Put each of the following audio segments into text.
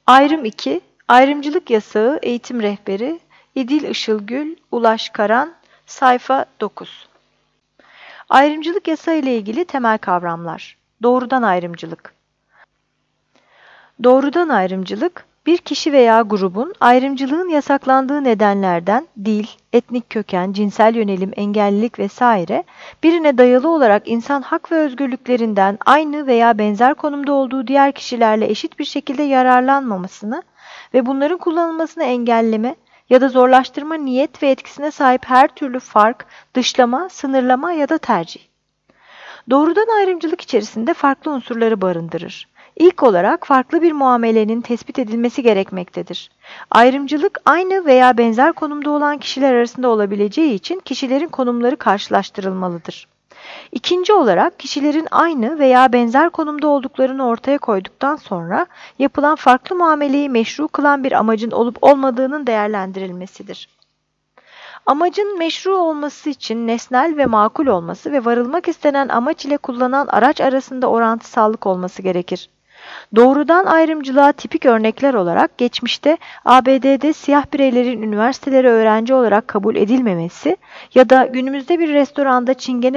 Ayrım 2. Ayrımcılık Yasağı Eğitim Rehberi İdil Işılgül, Ulaş Karan, sayfa 9. Ayrımcılık yasağı ile ilgili temel kavramlar. Doğrudan ayrımcılık. Doğrudan ayrımcılık, bir kişi veya grubun ayrımcılığın yasaklandığı nedenlerden dil, etnik köken, cinsel yönelim, engellilik vesaire birine dayalı olarak insan hak ve özgürlüklerinden aynı veya benzer konumda olduğu diğer kişilerle eşit bir şekilde yararlanmamasını ve bunların kullanılmasını engelleme ya da zorlaştırma niyet ve etkisine sahip her türlü fark, dışlama, sınırlama ya da tercih. Doğrudan ayrımcılık içerisinde farklı unsurları barındırır. İlk olarak farklı bir muamelenin tespit edilmesi gerekmektedir. Ayrımcılık aynı veya benzer konumda olan kişiler arasında olabileceği için kişilerin konumları karşılaştırılmalıdır. İkinci olarak kişilerin aynı veya benzer konumda olduklarını ortaya koyduktan sonra yapılan farklı muameleyi meşru kılan bir amacın olup olmadığının değerlendirilmesidir. Amacın meşru olması için nesnel ve makul olması ve varılmak istenen amaç ile kullanılan araç arasında orantısallık olması gerekir. Doğrudan ayrımcılığa tipik örnekler olarak geçmişte ABD'de siyah bireylerin üniversitelere öğrenci olarak kabul edilmemesi ya da günümüzde bir restoranda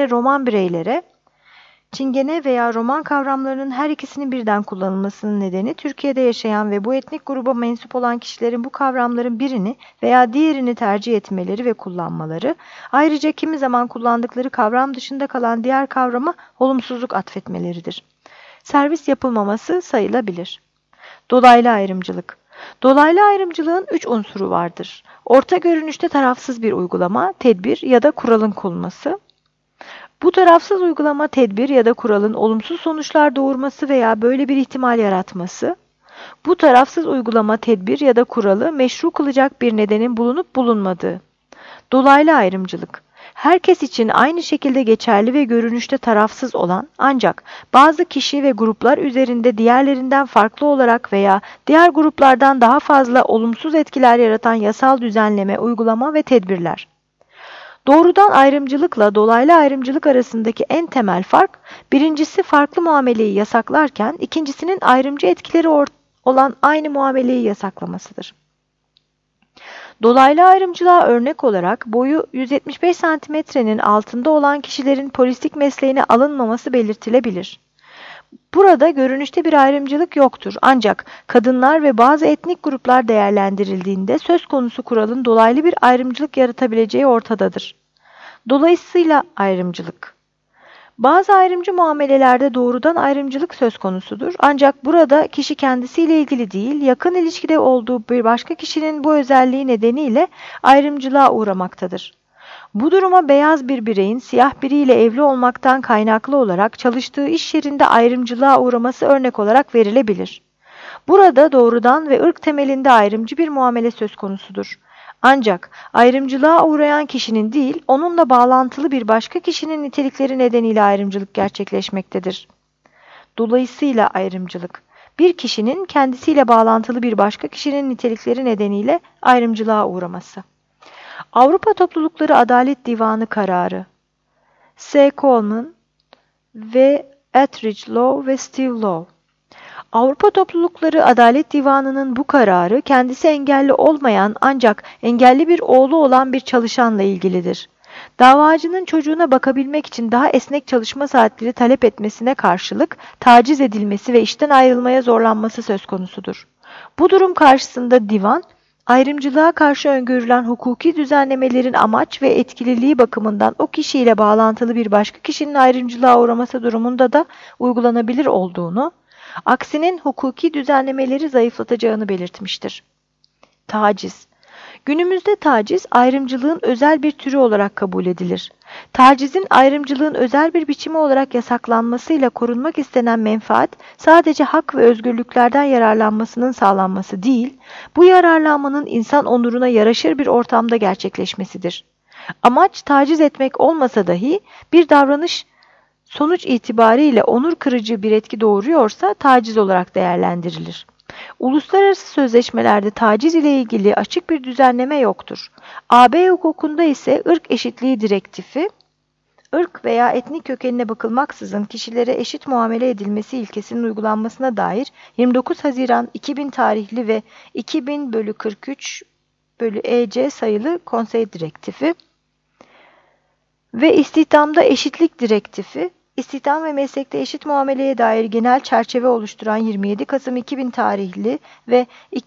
Çingene veya Roman kavramlarının her ikisinin birden kullanılmasının nedeni Türkiye'de yaşayan ve bu etnik gruba mensup olan kişilerin bu kavramların birini veya diğerini tercih etmeleri ve kullanmaları, ayrıca kimi zaman kullandıkları kavram dışında kalan diğer kavrama olumsuzluk atfetmeleridir. Servis yapılmaması sayılabilir. Dolaylı ayrımcılık. Dolaylı ayrımcılığın 3 unsuru vardır. Orta görünüşte tarafsız bir uygulama, tedbir ya da kuralın konulması. Bu tarafsız uygulama, tedbir ya da kuralın olumsuz sonuçlar doğurması veya böyle bir ihtimal yaratması. Bu tarafsız uygulama, tedbir ya da kuralı meşru kılacak bir nedenin bulunup bulunmadığı. Dolaylı ayrımcılık. Herkes için aynı şekilde geçerli ve görünüşte tarafsız olan ancak bazı kişi ve gruplar üzerinde diğerlerinden farklı olarak veya diğer gruplardan daha fazla olumsuz etkiler yaratan yasal düzenleme, uygulama ve tedbirler. Doğrudan ayrımcılıkla dolaylı ayrımcılık arasındaki en temel fark, birincisi farklı muameleyi yasaklarken ikincisinin ayrımcı etkileri olan aynı muameleyi yasaklamasıdır. Dolaylı ayrımcılığa örnek olarak boyu 175 santimetrenin altında olan kişilerin polislik mesleğine alınmaması belirtilebilir. Burada görünüşte bir ayrımcılık yoktur ancak kadınlar ve bazı etnik gruplar değerlendirildiğinde söz konusu kuralın dolaylı bir ayrımcılık yaratabileceği ortadadır. Dolayısıyla ayrımcılık. Bazı ayrımcı muamelelerde doğrudan ayrımcılık söz konusudur. Ancak burada kişi kendisiyle ilgili değil, yakın ilişkide olduğu bir başka kişinin bu özelliği nedeniyle ayrımcılığa uğramaktadır. Bu duruma beyaz bir bireyin siyah biriyle evli olmaktan kaynaklı olarak çalıştığı iş yerinde ayrımcılığa uğraması örnek olarak verilebilir. Burada doğrudan ve ırk temelinde ayrımcı bir muamele söz konusudur. Ancak ayrımcılığa uğrayan kişinin değil, onunla bağlantılı bir başka kişinin nitelikleri nedeniyle ayrımcılık gerçekleşmektedir. Dolayısıyla ayrımcılık, bir kişinin kendisiyle bağlantılı bir başka kişinin nitelikleri nedeniyle ayrımcılığa uğraması. Avrupa Toplulukları Adalet Divanı kararı S. Coleman ve Etheridge Law ve Steve Law. Avrupa Toplulukları Adalet Divanı'nın bu kararı kendisi engelli olmayan ancak engelli bir oğlu olan bir çalışanla ilgilidir. Davacının çocuğuna bakabilmek için daha esnek çalışma saatleri talep etmesine karşılık taciz edilmesi ve işten ayrılmaya zorlanması söz konusudur. Bu durum karşısında divan, ayrımcılığa karşı öngörülen hukuki düzenlemelerin amaç ve etkililiği bakımından o kişiyle bağlantılı bir başka kişinin ayrımcılığa uğraması durumunda da uygulanabilir olduğunu, aksinin hukuki düzenlemeleri zayıflatacağını belirtmiştir. Taciz. Günümüzde taciz, ayrımcılığın özel bir türü olarak kabul edilir. Tacizin ayrımcılığın özel bir biçimi olarak yasaklanmasıyla korunmak istenen menfaat, sadece hak ve özgürlüklerden yararlanmasının sağlanması değil, bu yararlanmanın insan onuruna yaraşır bir ortamda gerçekleşmesidir. Amaç taciz etmek olmasa dahi bir davranış sonuç itibariyle onur kırıcı bir etki doğuruyorsa taciz olarak değerlendirilir. Uluslararası sözleşmelerde taciz ile ilgili açık bir düzenleme yoktur. AB hukukunda ise ırk eşitliği direktifi ırk veya etnik kökenine bakılmaksızın kişilere eşit muamele edilmesi ilkesinin uygulanmasına dair 29 Haziran 2000 tarihli ve 2000/43/EC sayılı Konsey Direktifi ve İstihdamda Eşitlik Direktifi, İstihdam ve meslekte eşit muameleye dair genel çerçeve oluşturan 27 Kasım 2000 tarihli ve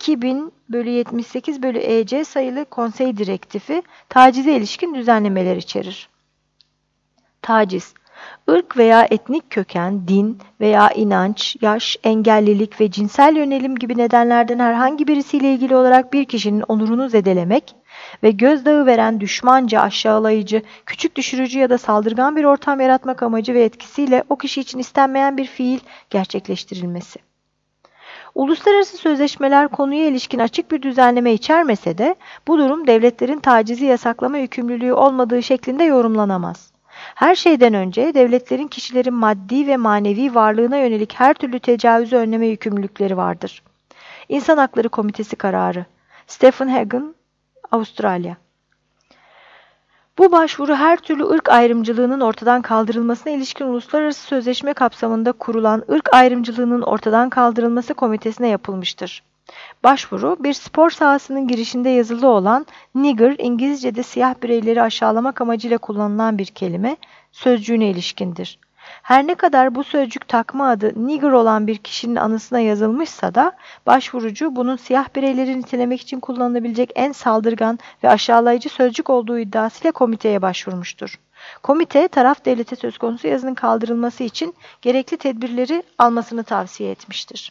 2000/78/EC sayılı Konsey Direktifi, tacize ilişkin düzenlemeler içerir. Taciz, ırk veya etnik köken, din veya inanç, yaş, engellilik ve cinsel yönelim gibi nedenlerden herhangi birisiyle ilgili olarak bir kişinin onurunu zedelemek ve gözdağı veren düşmanca, aşağılayıcı, küçük düşürücü ya da saldırgan bir ortam yaratmak amacı ve etkisiyle o kişi için istenmeyen bir fiil gerçekleştirilmesi. Uluslararası sözleşmeler konuya ilişkin açık bir düzenleme içermese de bu durum devletlerin tacizi yasaklama yükümlülüğü olmadığı şeklinde yorumlanamaz. Her şeyden önce devletlerin kişilerin maddi ve manevi varlığına yönelik her türlü tecavüzü önleme yükümlülükleri vardır. İnsan Hakları Komitesi kararı. Stephen Hagen, Avustralya. Bu başvuru her türlü ırk ayrımcılığının ortadan kaldırılmasına ilişkin uluslararası sözleşme kapsamında kurulan ırk ayrımcılığının ortadan kaldırılması komitesine yapılmıştır. Başvuru, bir spor sahasının girişinde yazılı olan "nigger", İngilizce'de siyah bireyleri aşağılamak amacıyla kullanılan bir kelime, sözcüğüne ilişkindir. Her ne kadar bu sözcük takma adı nigger olan bir kişinin anısına yazılmışsa da, başvurucu bunun siyah bireyleri nitelemek için kullanılabilecek en saldırgan ve aşağılayıcı sözcük olduğu iddiasıyla komiteye başvurmuştur. Komite, taraf devlete söz konusu yazının kaldırılması için gerekli tedbirleri almasını tavsiye etmiştir.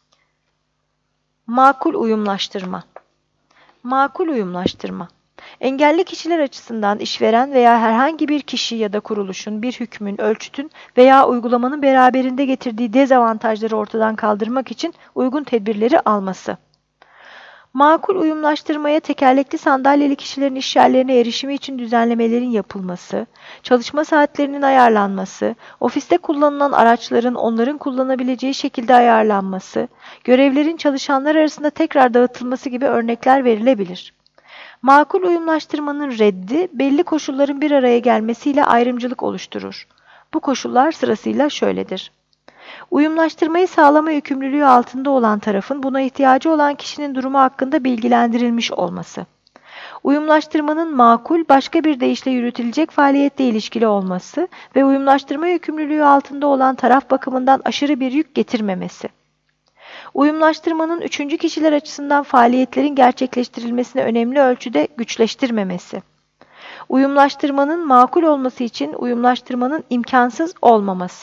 Makul uyumlaştırma. Makul uyumlaştırma. Engelli kişiler açısından işveren veya herhangi bir kişi ya da kuruluşun bir hükmün, ölçütün veya uygulamanın beraberinde getirdiği dezavantajları ortadan kaldırmak için uygun tedbirleri alması. Makul uyumlaştırmaya tekerlekli sandalyeli kişilerin iş yerlerine erişimi için düzenlemelerin yapılması, çalışma saatlerinin ayarlanması, ofiste kullanılan araçların onların kullanabileceği şekilde ayarlanması, görevlerin çalışanlar arasında tekrar dağıtılması gibi örnekler verilebilir. Makul uyumlaştırmanın reddi, belli koşulların bir araya gelmesiyle ayrımcılık oluşturur. Bu koşullar sırasıyla şöyledir. Uyumlaştırmayı sağlama yükümlülüğü altında olan tarafın buna ihtiyacı olan kişinin durumu hakkında bilgilendirilmiş olması. Uyumlaştırmanın makul, başka bir deyişle yürütülecek faaliyetle ilişkili olması ve uyumlaştırma yükümlülüğü altında olan taraf bakımından aşırı bir yük getirmemesi. Uyumlaştırmanın üçüncü kişiler açısından faaliyetlerin gerçekleştirilmesini önemli ölçüde güçleştirmemesi. Uyumlaştırmanın makul olması için uyumlaştırmanın imkansız olmaması.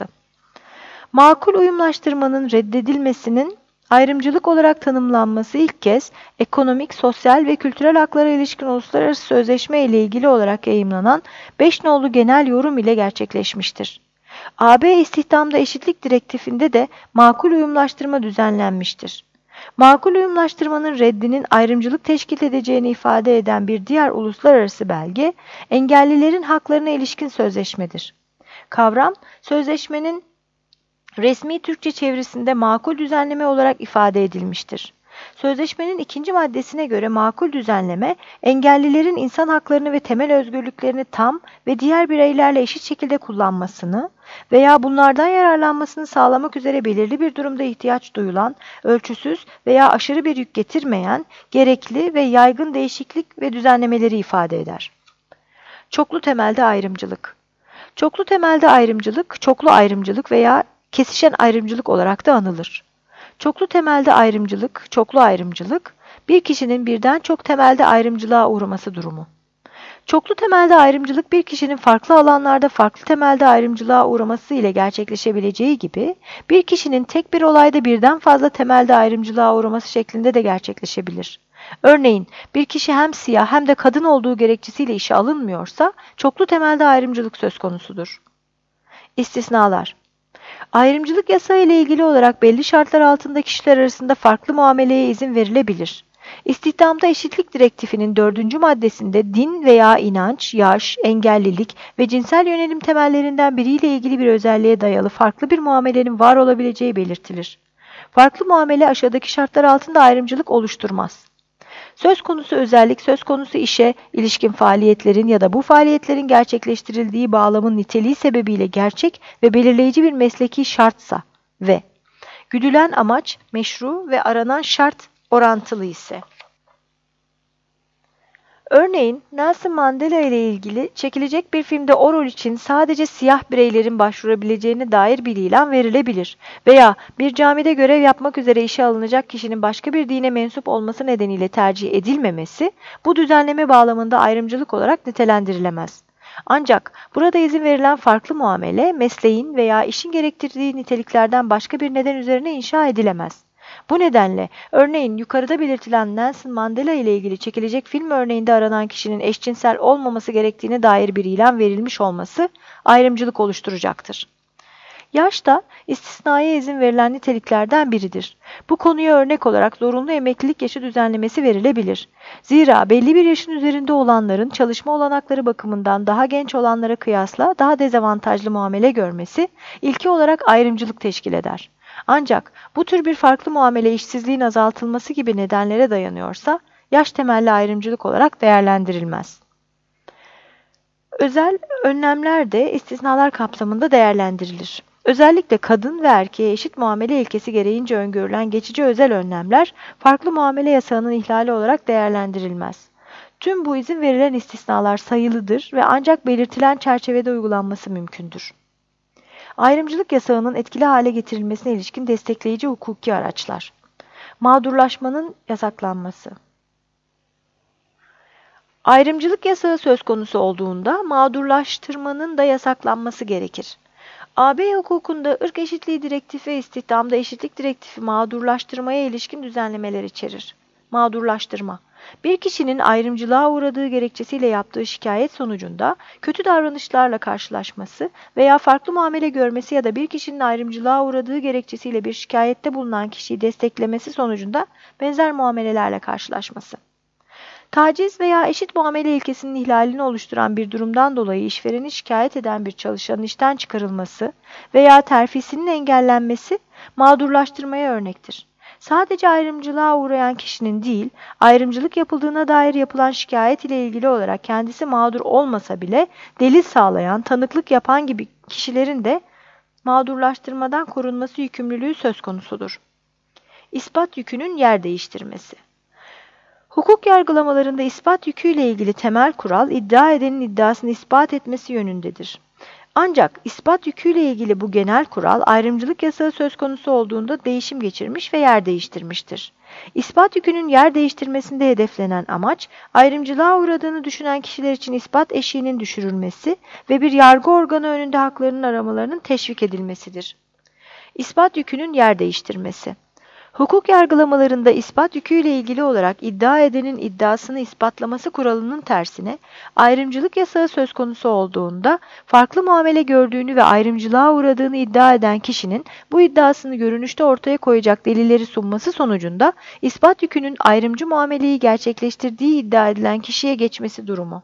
Makul uyumlaştırmanın reddedilmesinin ayrımcılık olarak tanımlanması ilk kez ekonomik, sosyal ve kültürel haklara ilişkin uluslararası sözleşme ile ilgili olarak yayımlanan 5 nolu genel yorum ile gerçekleşmiştir. AB İstihdamda Eşitlik Direktifinde de makul uyumlaştırma düzenlenmiştir. Makul uyumlaştırmanın reddinin ayrımcılık teşkil edeceğini ifade eden bir diğer uluslararası belge, engellilerin haklarına ilişkin sözleşmedir. Kavram, sözleşmenin resmi Türkçe çevirisinde makul düzenleme olarak ifade edilmiştir. Sözleşmenin ikinci maddesine göre makul düzenleme, engellilerin insan haklarını ve temel özgürlüklerini tam ve diğer bireylerle eşit şekilde kullanmasını veya bunlardan yararlanmasını sağlamak üzere belirli bir durumda ihtiyaç duyulan, ölçüsüz veya aşırı bir yük getirmeyen, gerekli ve yaygın değişiklik ve düzenlemeleri ifade eder. Çoklu temelde ayrımcılık. Çoklu temelde ayrımcılık, çoklu ayrımcılık veya kesişen ayrımcılık olarak da anılır. Çoklu temelde ayrımcılık, çoklu ayrımcılık, bir kişinin birden çok temelde ayrımcılığa uğraması durumu. Çoklu temelde ayrımcılık bir kişinin farklı alanlarda farklı temelde ayrımcılığa uğraması ile gerçekleşebileceği gibi, bir kişinin tek bir olayda birden fazla temelde ayrımcılığa uğraması şeklinde de gerçekleşebilir. Örneğin, bir kişi hem siyah hem de kadın olduğu gerekçesiyle işe alınmıyorsa, çoklu temelde ayrımcılık söz konusudur. İstisnalar. Ayrımcılık yasağı ile ilgili olarak belli şartlar altında kişiler arasında farklı muameleye izin verilebilir. İstihdamda Eşitlik Direktifinin 4. maddesinde din veya inanç, yaş, engellilik ve cinsel yönelim temellerinden biriyle ilgili bir özelliğe dayalı farklı bir muamelenin var olabileceği belirtilir. Farklı muamele aşağıdaki şartlar altında ayrımcılık oluşturmaz. Söz konusu özellik, söz konusu işe ilişkin faaliyetlerin ya da bu faaliyetlerin gerçekleştirildiği bağlamın niteliği sebebiyle gerçek ve belirleyici bir mesleki şartsa ve güdülen amaç meşru ve aranan şart orantılı ise. Örneğin Nelson Mandela ile ilgili çekilecek bir filmde o rol için sadece siyah bireylerin başvurabileceğine dair bir ilan verilebilir veya bir camide görev yapmak üzere işe alınacak kişinin başka bir dine mensup olması nedeniyle tercih edilmemesi bu düzenleme bağlamında ayrımcılık olarak nitelendirilemez. Ancak burada izin verilen farklı muamele mesleğin veya işin gerektirdiği niteliklerden başka bir neden üzerine inşa edilemez. Bu nedenle örneğin yukarıda belirtilen Nelson Mandela ile ilgili çekilecek film örneğinde aranan kişinin eşcinsel olmaması gerektiğine dair bir ilan verilmiş olması ayrımcılık oluşturacaktır. Yaş da istisnaya izin verilen niteliklerden biridir. Bu konuya örnek olarak zorunlu emeklilik yaşı düzenlemesi verilebilir. Zira belli bir yaşın üzerinde olanların çalışma olanakları bakımından daha genç olanlara kıyasla daha dezavantajlı muamele görmesi ilki olarak ayrımcılık teşkil eder. Ancak bu tür bir farklı muamele işsizliğin azaltılması gibi nedenlere dayanıyorsa yaş temelli ayrımcılık olarak değerlendirilmez. Özel önlemler de istisnalar kapsamında değerlendirilir. Özellikle kadın ve erkeğe eşit muamele ilkesi gereğince öngörülen geçici özel önlemler farklı muamele yasağının ihlali olarak değerlendirilmez. Tüm bu izin verilen istisnalar sayılıdır ve ancak belirtilen çerçevede uygulanması mümkündür. Ayrımcılık yasağının etkili hale getirilmesine ilişkin destekleyici hukuki araçlar. Mağdurlaşmanın yasaklanması. Ayrımcılık yasağı söz konusu olduğunda mağdurlaştırmanın da yasaklanması gerekir. AB hukukunda ırk eşitliği direktifi ve istihdamda eşitlik direktifi mağdurlaştırmaya ilişkin düzenlemeler içerir. Mağdurlaştırma, bir kişinin ayrımcılığa uğradığı gerekçesiyle yaptığı şikayet sonucunda kötü davranışlarla karşılaşması veya farklı muamele görmesi ya da bir kişinin ayrımcılığa uğradığı gerekçesiyle bir şikayette bulunan kişiyi desteklemesi sonucunda benzer muamelelerle karşılaşması. Taciz veya eşit muamele ilkesinin ihlalini oluşturan bir durumdan dolayı işvereni şikayet eden bir çalışanın işten çıkarılması veya terfisinin engellenmesi mağdurlaştırmaya örnektir. Sadece ayrımcılığa uğrayan kişinin değil, ayrımcılık yapıldığına dair yapılan şikayet ile ilgili olarak kendisi mağdur olmasa bile delil sağlayan, tanıklık yapan gibi kişilerin de mağdurlaştırmadan korunması yükümlülüğü söz konusudur. İspat yükünün yer değiştirmesi. Hukuk yargılamalarında ispat yüküyle ilgili temel kural, iddia edenin iddiasını ispat etmesi yönündedir. Ancak ispat yüküyle ilgili bu genel kural, ayrımcılık yasağı söz konusu olduğunda değişim geçirmiş ve yer değiştirmiştir. İspat yükünün yer değiştirmesinde hedeflenen amaç, ayrımcılığa uğradığını düşünen kişiler için ispat eşiğinin düşürülmesi ve bir yargı organı önünde haklarının aramalarının teşvik edilmesidir. İspat yükünün yer değiştirmesi. Hukuk yargılamalarında ispat yüküyle ilgili olarak iddia edenin iddiasını ispatlaması kuralının tersine, ayrımcılık yasağı söz konusu olduğunda farklı muamele gördüğünü ve ayrımcılığa uğradığını iddia eden kişinin bu iddiasını görünüşte ortaya koyacak delilleri sunması sonucunda ispat yükünün ayrımcı muameleyi gerçekleştirdiği iddia edilen kişiye geçmesi durumu.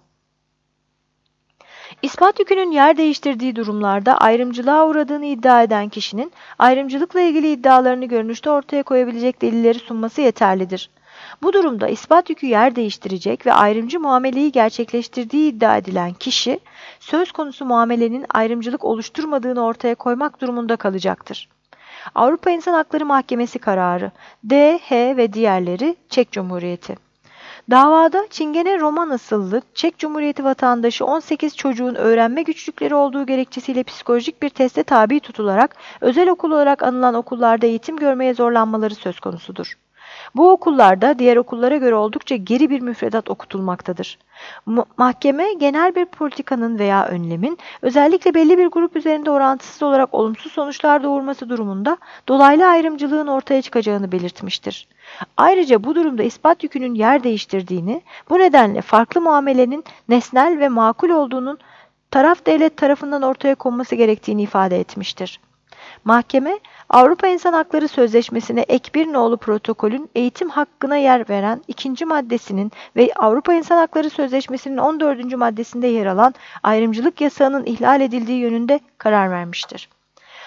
İspat yükünün yer değiştirdiği durumlarda ayrımcılığa uğradığını iddia eden kişinin ayrımcılıkla ilgili iddialarını görünüşte ortaya koyabilecek delilleri sunması yeterlidir. Bu durumda ispat yükü yer değiştirecek ve ayrımcı muameleyi gerçekleştirdiği iddia edilen kişi, söz konusu muamelenin ayrımcılık oluşturmadığını ortaya koymak durumunda kalacaktır. Avrupa İnsan Hakları Mahkemesi kararı, D, H ve diğerleri Çek Cumhuriyeti. Davada Çingene Roman asıllı Çek Cumhuriyeti vatandaşı 18 çocuğun öğrenme güçlükleri olduğu gerekçesiyle psikolojik bir teste tabi tutularak özel okul olarak anılan okullarda eğitim görmeye zorlanmaları söz konusudur. Bu okullarda diğer okullara göre oldukça geri bir müfredat okutulmaktadır. Mahkeme genel bir politikanın veya önlemin özellikle belli bir grup üzerinde orantısız olarak olumsuz sonuçlar doğurması durumunda dolaylı ayrımcılığın ortaya çıkacağını belirtmiştir. Ayrıca bu durumda ispat yükünün yer değiştirdiğini, bu nedenle farklı muamelenin nesnel ve makul olduğunun taraf devlet tarafından ortaya konması gerektiğini ifade etmiştir. Mahkeme, Avrupa İnsan Hakları Sözleşmesi'ne ek 1 nolu protokolün eğitim hakkına yer veren 2. maddesinin ve Avrupa İnsan Hakları Sözleşmesi'nin 14. maddesinde yer alan ayrımcılık yasağının ihlal edildiği yönünde karar vermiştir.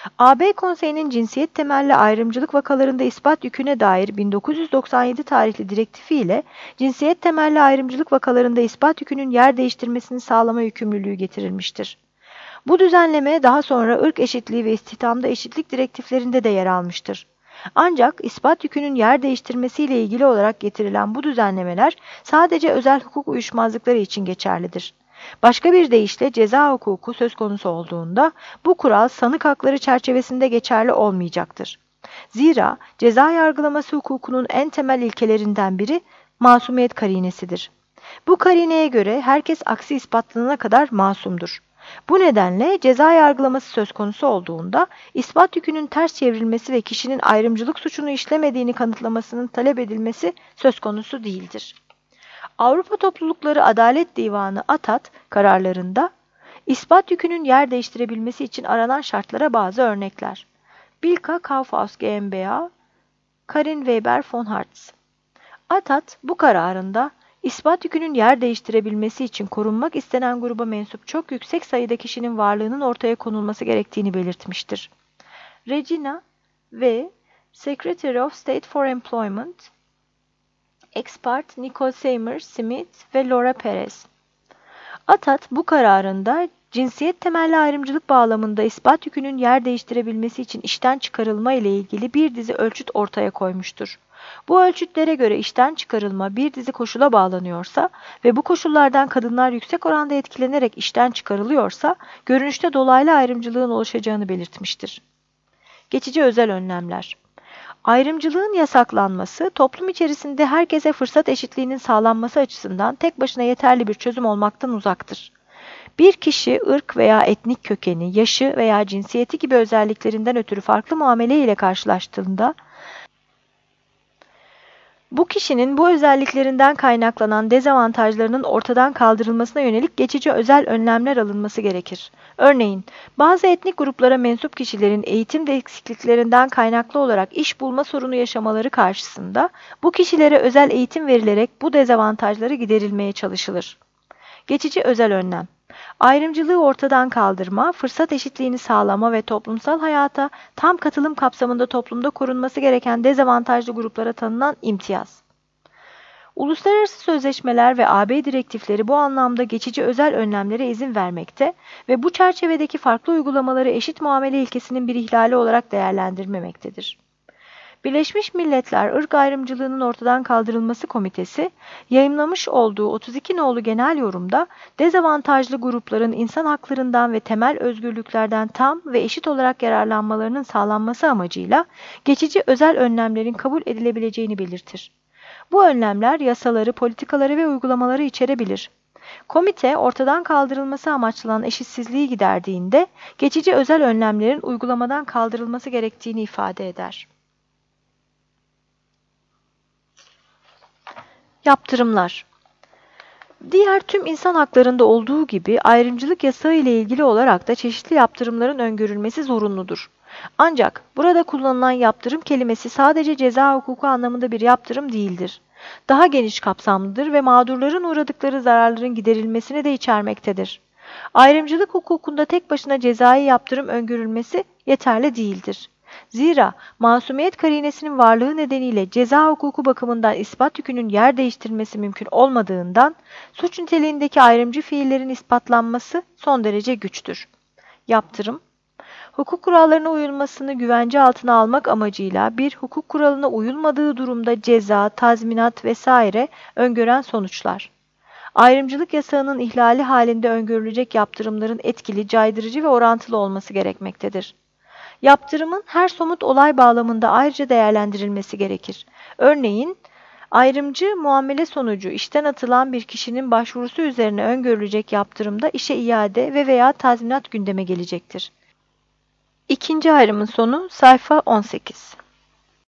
AB Konseyi'nin cinsiyet temelli ayrımcılık vakalarında ispat yüküne dair 1997 tarihli direktifi ile cinsiyet temelli ayrımcılık vakalarında ispat yükünün yer değiştirmesini sağlama yükümlülüğü getirilmiştir. Bu düzenleme daha sonra ırk eşitliği ve istihdamda eşitlik direktiflerinde de yer almıştır. Ancak ispat yükünün yer değiştirmesiyle ilgili olarak getirilen bu düzenlemeler sadece özel hukuk uyuşmazlıkları için geçerlidir. Başka bir deyişle ceza hukuku söz konusu olduğunda bu kural sanık hakları çerçevesinde geçerli olmayacaktır. Zira ceza yargılaması hukukunun en temel ilkelerinden biri masumiyet karinesidir. Bu karineye göre herkes aksi ispatlanana kadar masumdur. Bu nedenle ceza yargılaması söz konusu olduğunda ispat yükünün ters çevrilmesi ve kişinin ayrımcılık suçunu işlemediğini kanıtlamasının talep edilmesi söz konusu değildir. Avrupa Toplulukları Adalet Divanı (ATAD) kararlarında ispat yükünün yer değiştirebilmesi için aranan şartlara bazı örnekler. Bilka Kaufhaus GmbH, Karin Weber von Hartz. ATAD bu kararında ispat yükünün yer değiştirebilmesi için korunmak istenen gruba mensup çok yüksek sayıda kişinin varlığının ortaya konulması gerektiğini belirtmiştir. Regina V. Secretary of State for Employment, Expert Nicole Seymour Smith ve Laura Perez. ATAD bu kararında cinsiyet temelli ayrımcılık bağlamında ispat yükünün yer değiştirebilmesi için işten çıkarılma ile ilgili bir dizi ölçüt ortaya koymuştur. Bu ölçütlere göre işten çıkarılma bir dizi koşula bağlanıyorsa ve bu koşullardan kadınlar yüksek oranda etkilenerek işten çıkarılıyorsa, görünüşte dolaylı ayrımcılığın oluşacağını belirtmiştir. Geçici özel önlemler. Ayrımcılığın yasaklanması, toplum içerisinde herkese fırsat eşitliğinin sağlanması açısından tek başına yeterli bir çözüm olmaktan uzaktır. Bir kişi ırk veya etnik kökeni, yaşı veya cinsiyeti gibi özelliklerinden ötürü farklı muamele ile karşılaştığında, bu kişinin bu özelliklerinden kaynaklanan dezavantajlarının ortadan kaldırılmasına yönelik geçici özel önlemler alınması gerekir. Örneğin, bazı etnik gruplara mensup kişilerin eğitim eksikliklerinden kaynaklı olarak iş bulma sorunu yaşamaları karşısında, bu kişilere özel eğitim verilerek bu dezavantajları giderilmeye çalışılır. Geçici özel önlem. Ayrımcılığı ortadan kaldırma, fırsat eşitliğini sağlama ve toplumsal hayata tam katılım kapsamında toplumda korunması gereken dezavantajlı gruplara tanınan imtiyaz. Uluslararası sözleşmeler ve AB direktifleri bu anlamda geçici özel önlemlere izin vermekte ve bu çerçevedeki farklı uygulamaları eşit muamele ilkesinin bir ihlali olarak değerlendirmemektedir. Birleşmiş Milletler Irk Ayrımcılığının Ortadan Kaldırılması Komitesi, yayımlamış olduğu 32 nolu genel yorumda dezavantajlı grupların insan haklarından ve temel özgürlüklerden tam ve eşit olarak yararlanmalarının sağlanması amacıyla geçici özel önlemlerin kabul edilebileceğini belirtir. Bu önlemler yasaları, politikaları ve uygulamaları içerebilir. Komite, ortadan kaldırılması amaçlanan eşitsizliği giderdiğinde geçici özel önlemlerin uygulamadan kaldırılması gerektiğini ifade eder. Yaptırımlar. Diğer tüm insan haklarında olduğu gibi ayrımcılık yasağı ile ilgili olarak da çeşitli yaptırımların öngörülmesi zorunludur. Ancak burada kullanılan yaptırım kelimesi sadece ceza hukuku anlamında bir yaptırım değildir. Daha geniş kapsamlıdır ve mağdurların uğradıkları zararların giderilmesini de içermektedir. Ayrımcılık hukukunda tek başına cezai yaptırım öngörülmesi yeterli değildir. Zira masumiyet karinesinin varlığı nedeniyle ceza hukuku bakımından ispat yükünün yer değiştirilmesi mümkün olmadığından suç niteliğindeki ayrımcı fiillerin ispatlanması son derece güçtür. Yaptırım, hukuk kurallarına uyulmasını güvence altına almak amacıyla bir hukuk kuralına uyulmadığı durumda ceza, tazminat vesaire öngören sonuçlar. Ayrımcılık yasağının ihlali halinde öngörülecek yaptırımların etkili, caydırıcı ve orantılı olması gerekmektedir. Yaptırımın her somut olay bağlamında ayrıca değerlendirilmesi gerekir. Örneğin, ayrımcı muamele sonucu işten atılan bir kişinin başvurusu üzerine öngörülecek yaptırımda işe iade ve veya tazminat gündeme gelecektir. İkinci ayrımın sonu sayfa 18.